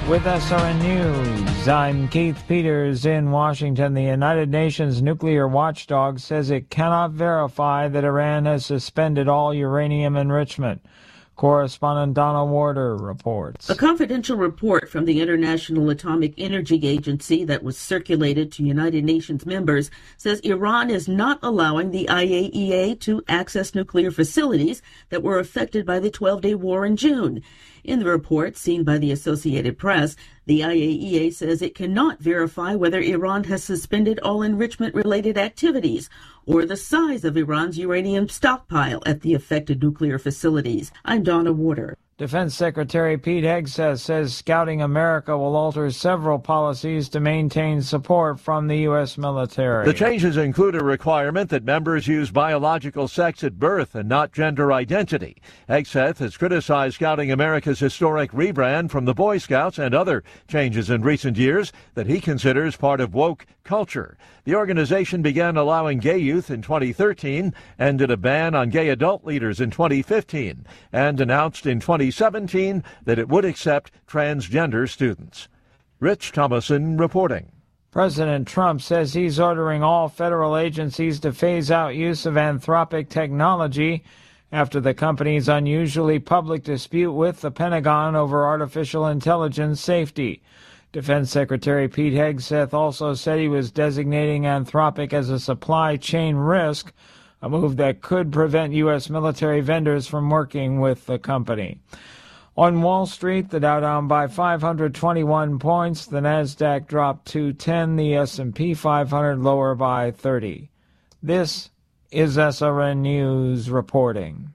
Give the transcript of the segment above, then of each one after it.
With SRN News, I'm Keith Peters in Washington. The United Nations nuclear watchdog says it cannot verify that Iran has suspended all uranium enrichment. Correspondent Donna Warder reports. A confidential report from the International Atomic Energy Agency that was circulated to United Nations members says Iran is not allowing the IAEA to access nuclear facilities that were affected by the 12-day war in June. In the report seen by the Associated Press, the IAEA says it cannot verify whether Iran has suspended all enrichment-related activities or the size of Iran's uranium stockpile at the affected nuclear facilities. I'm Donna Warder. Defense Secretary Pete Hegseth says Scouting America will alter several policies to maintain support from the U.S. military. The changes include a requirement that members use biological sex at birth and not gender identity. Hegseth has criticized Scouting America's historic rebrand from the Boy Scouts and other changes in recent years that he considers part of woke culture. The organization began allowing gay youth in 2013, ended a ban on gay adult leaders in 2015, and announced in 2017 that it would accept transgender students. Rich Thomason reporting. President Trump says he's ordering all federal agencies to phase out use of Anthropic technology after the company's unusually public dispute with the Pentagon over artificial intelligence safety. Defense Secretary Pete Hegseth also said he was designating Anthropic as a supply chain risk, a move that could prevent U.S. military vendors from working with the company. On Wall Street, the Dow down by 521 points, the Nasdaq dropped 210, the S&P 500 lower by 30. This is SRN News reporting.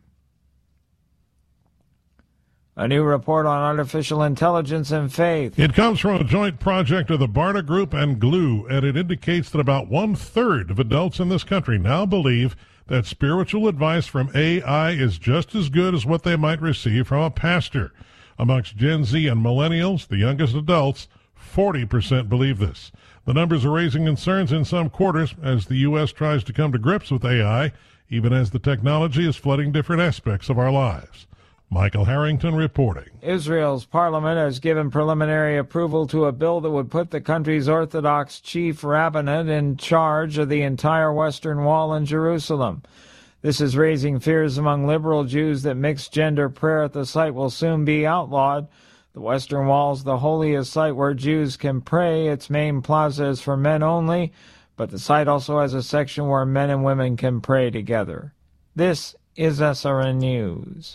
A new report on artificial intelligence and faith. It comes from a joint project of the Barta Group and Glue, and it indicates that about 1/3 of adults in this country now believe that spiritual advice from AI is just as good as what they might receive from a pastor. Amongst Gen Z and millennials, the youngest adults, 40% believe this. The numbers are raising concerns in some quarters as the U.S. tries to come to grips with AI, even as the technology is flooding different aspects of our lives. Michael Harrington reporting. Israel's parliament has given preliminary approval to a bill that would put the country's Orthodox chief rabbinate in charge of the entire Western Wall in Jerusalem. This is raising fears among liberal Jews that mixed-gender prayer at the site will soon be outlawed. The Western Wall is the holiest site where Jews can pray. Its main plaza is for men only, but the site also has a section where men and women can pray together. This is SRN News.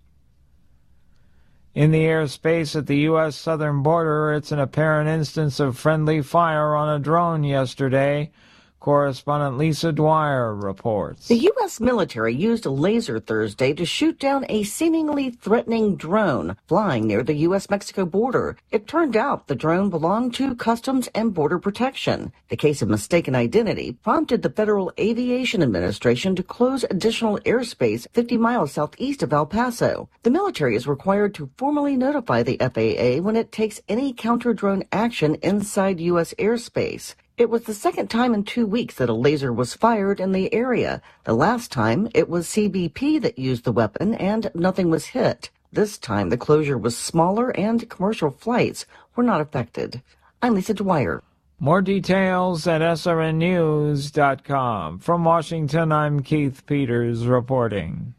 In the airspace at the U.S. southern border, it's an apparent instance of friendly fire on a drone yesterday. Correspondent Lisa Dwyer reports. The U.S. military used a laser Thursday to shoot down a seemingly threatening drone flying near the U.S.-Mexico border. It turned out the drone belonged to Customs and Border Protection. The case of mistaken identity prompted the Federal Aviation Administration to close additional airspace 50 miles southeast of El Paso. The military is required to formally notify the FAA when it takes any counter-drone action inside U.S. airspace. It was the second time in 2 weeks that a laser was fired in the area. The last time, it was CBP that used the weapon and nothing was hit. This time, the closure was smaller and commercial flights were not affected. I'm Lisa Dwyer. More details at srnnews.com. From Washington, I'm Keith Peters reporting.